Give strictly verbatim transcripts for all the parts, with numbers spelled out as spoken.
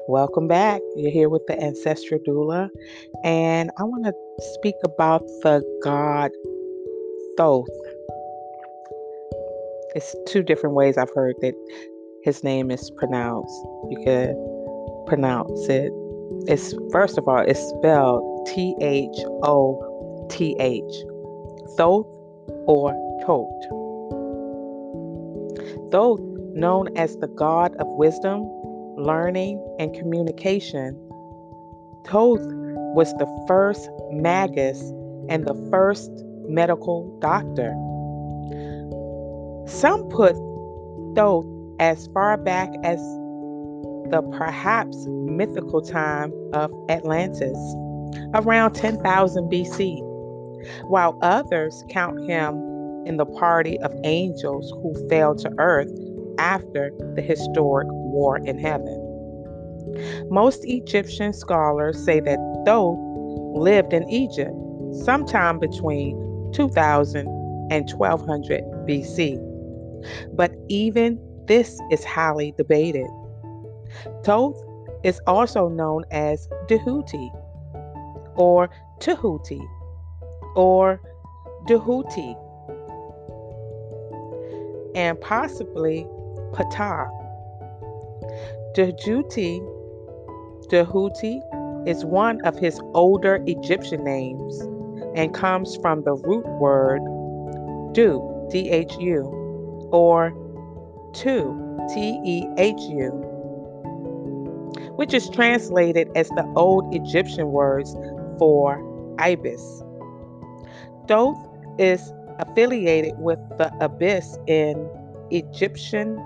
Welcome back. You're here with the Ancestral Doula, and I want to speak about the god Thoth. It's two different ways I've heard that his name is pronounced. You can pronounce it. It's first of all, it's spelled T H O T H, Thoth or Thoth. Thoth, known as the god of wisdom, learning, and communication, Thoth was the first magus and the first medical doctor. Some put Thoth as far back as the perhaps mythical time of Atlantis, around ten thousand B C, while others count him in the party of angels who fell to earth after the historic war in heaven. Most Egyptian scholars say that Thoth lived in Egypt sometime between two thousand and twelve hundred B C, but even this is highly debated. Thoth is also known as Dehuti or Tehuti or Dehuti and possibly Ptah. Dehuti, Dehuti is one of his older Egyptian names and comes from the root word Du, D H U, or Tu, T E H U, which is translated as the old Egyptian words for ibis. Thoth is affiliated with the abyss in Egyptian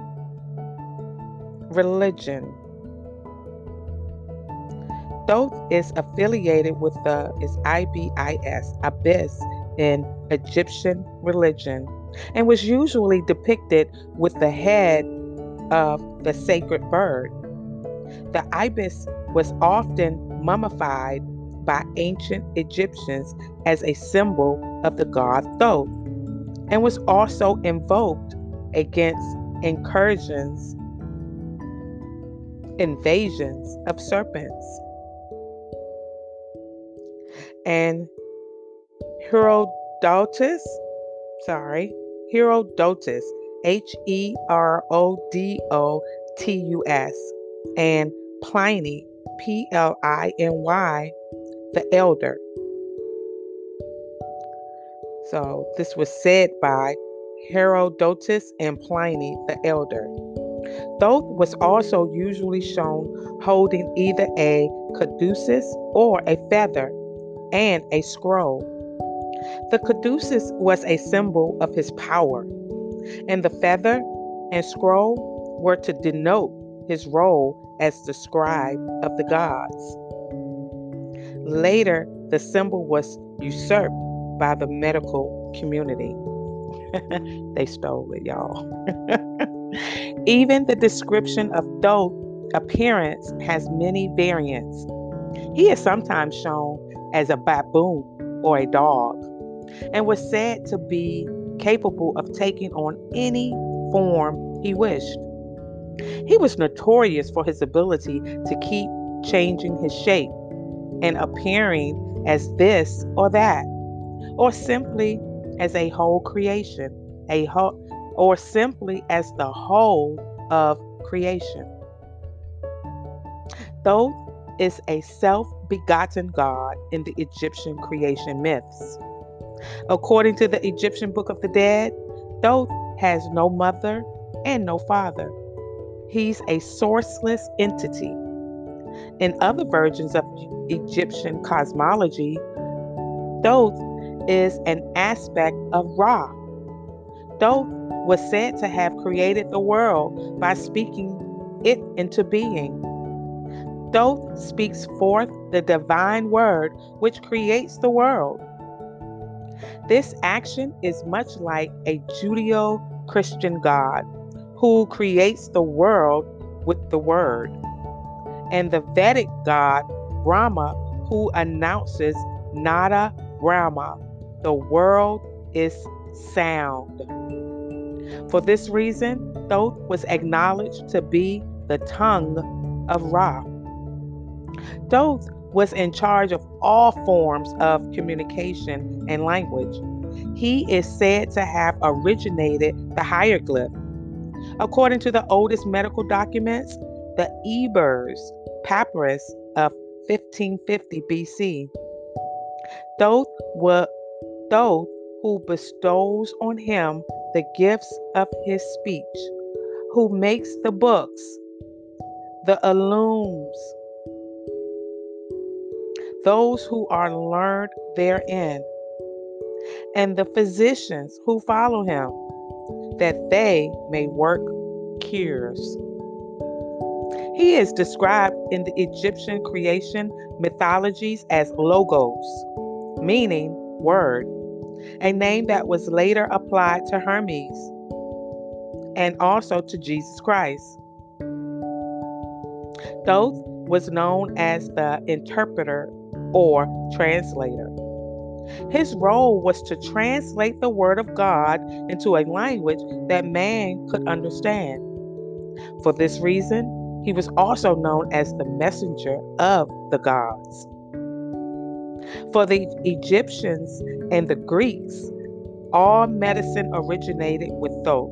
religion. Thoth is affiliated with the is I B I S, abyss in Egyptian religion, and was usually depicted with the head of the sacred bird. The ibis was often mummified by ancient Egyptians as a symbol of the god Thoth, and was also invoked against incursions, invasions of serpents. And Herodotus, sorry, Herodotus, H E R O D O T U S, and Pliny, P L I N Y, the Elder. So this was said by Herodotus and Pliny the Elder. Thoth was also usually shown holding either a caduceus or a feather and a scroll. The caduceus was a symbol of his power, and the feather and scroll were to denote his role as the scribe of the gods. Later, the symbol was usurped by the medical community. They stole it, y'all. Even the description of Thoth's appearance has many variants. He is sometimes shown as a baboon or a dog, and was said to be capable of taking on any form he wished. He was notorious for his ability to keep changing his shape and appearing as this or that, or simply as a whole creation, a whole, or simply as the whole of creation. Thoth is a self-begotten god in the Egyptian creation myths. According to the Egyptian Book of the Dead, Thoth has no mother and no father. He's a sourceless entity. In other versions of Egyptian cosmology, Thoth is an aspect of Ra. Thoth was said to have created the world by speaking it into being. Thoth speaks forth the divine word which creates the world. This action is much like a Judeo-Christian God who creates the world with the word, and the Vedic god Brahma who announces Nada Brahma, the world is sound. For this reason, Thoth was acknowledged to be the tongue of Ra. Thoth was in charge of all forms of communication and language. He is said to have originated the hieroglyph. According to the oldest medical documents, the Ebers Papyrus of fifteen fifty B C, Thoth, wa- Thoth who bestows on him the gifts of his speech, who makes the books, the illums, those who are learned therein, and the physicians who follow him, that they may work cures. He is described in the Egyptian creation mythologies as Logos, meaning word, a name that was later applied to Hermes and also to Jesus Christ. Thoth was known as the interpreter or translator. His role was to translate the word of God into a language that man could understand. For this reason, he was also known as the messenger of the gods. For the Egyptians and the Greeks, all medicine originated with Thoth,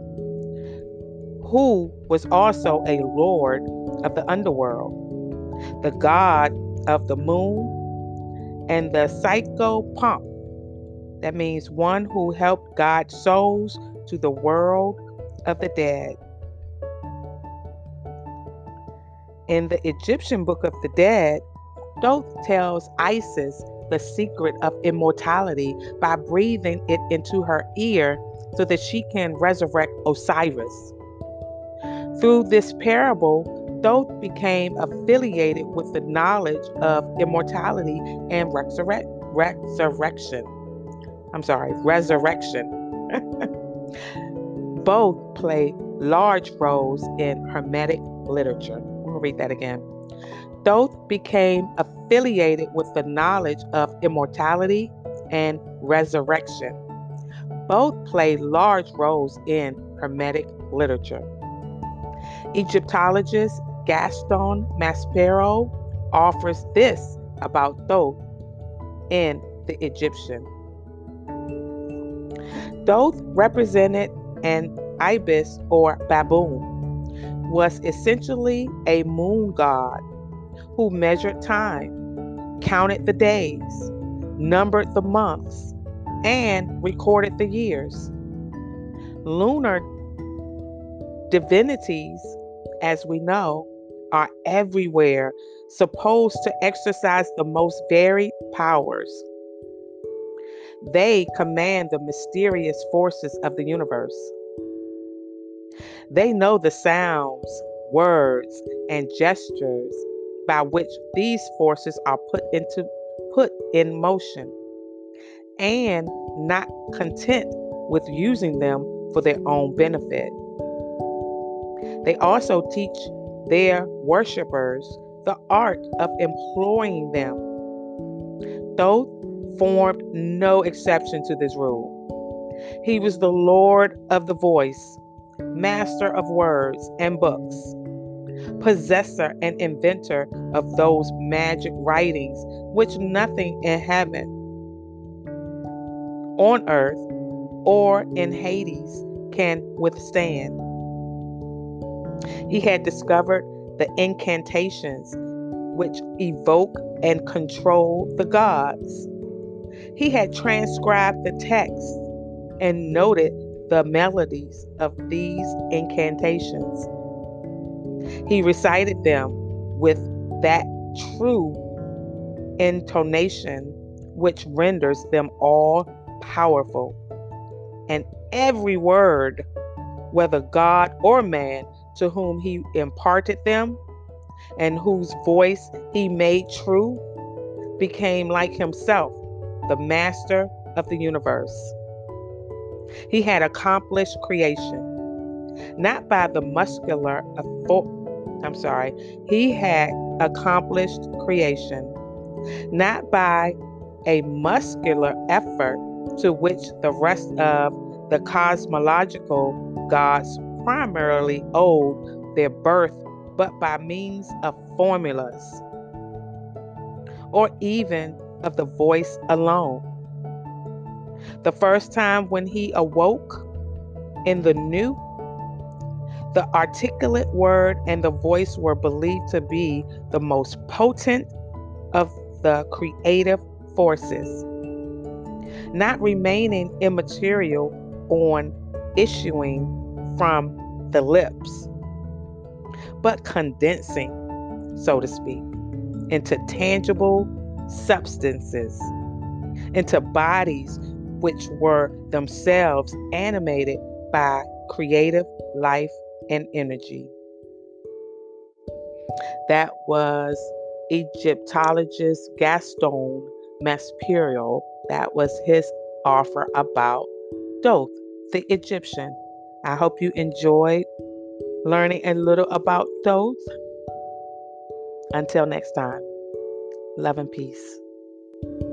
who was also a lord of the underworld, the god of the moon, and the psychopomp. That means one who helped guide souls to the world of the dead. In the Egyptian Book of the Dead, Thoth tells Isis the secret of immortality by breathing it into her ear so that she can resurrect Osiris. Through this parable, Thoth became affiliated with the knowledge of immortality and resurrect, resurrection. I'm sorry, resurrection. Both play large roles in Hermetic literature. I'm going to read that again. Thoth became affiliated with the knowledge of immortality and resurrection. Both play large roles in Hermetic literature. Egyptologist Gaston Maspero offers this about Thoth in the Egyptian. Thoth represented an ibis or baboon, was essentially a moon god who measured time, counted the days, numbered the months, and recorded the years. Lunar divinities, as we know, are everywhere, supposed to exercise the most varied powers. They command the mysterious forces of the universe. They know the sounds, words, and gestures by which these forces are put into put in motion, and not content with using them for their own benefit. They also teach their worshippers the art of employing them. Thoth formed no exception to this rule. He was the Lord of the voice, master of words and books, possessor and inventor of those magic writings which nothing in heaven, on earth, or in Hades can withstand. He had discovered the incantations which evoke and control the gods. He had transcribed the texts and noted the melodies of these incantations. He recited them with that true intonation which renders them all powerful, and every word, whether God or man, to whom he imparted them and whose voice he made true, became like himself, the master of the universe. He had accomplished creation, not by the muscular effort, I'm sorry, he had accomplished creation, not by a muscular effort to which the rest of the cosmological gods primarily owed their birth, but by means of formulas or even of the voice alone. The first time when he awoke in the new, the articulate word and the voice were believed to be the most potent of the creative forces, not remaining immaterial on issuing from the lips, but condensing, so to speak, into tangible substances, into bodies which were themselves animated by creative life and energy. That was Egyptologist Gaston Maspero. That was his offer about Thoth, the Egyptian. I hope you enjoyed learning a little about Thoth. Until next time, love and peace.